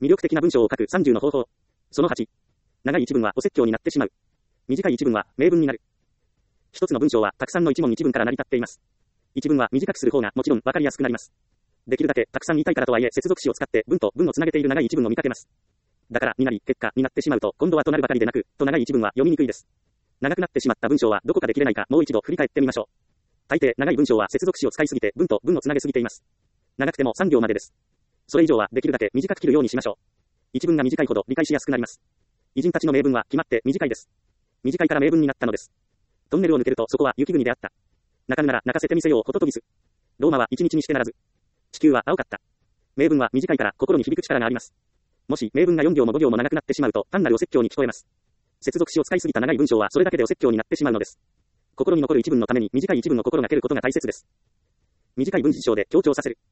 魅力的な文章を書く30の方法。その8。長い一文はお説教になってしまう。短い一文は名文になる。一つの文章はたくさんの一文一文から成り立っています。一文は短くする方がもちろんわかりやすくなります。できるだけたくさん言いたいからとはいえ接続詞を使って文と文をつなげている長い一文を見かけます。だからになり結果になってしまうと今度はとなるばかりでなく、と長い一文は読みにくいです。長くなってしまった文章はどこかで切れないかもう一度振り返ってみましょう。大抵長い文章は接続詞を使いすぎて文と文をつなげすぎています。長くても3行までです。それ以上はできるだけ短く切るようにしましょう。一文が短いほど理解しやすくなります。偉人たちの名文は決まって短いです。短いから名文になったのです。トンネルを抜けるとそこは雪国であった。泣かぬなら泣かせてみせようホトトギス。ローマは一日にしてならず。地球は青かった。名文は短いから心に響く力があります。もし名文が4行も5行も長くなってしまうと単なるお説教に聞こえます。接続詞を使いすぎた長い文章はそれだけでお説教になってしまうのです。心に残る一文のために短い一文の心がけることが大切です。短い文字章で強調させる。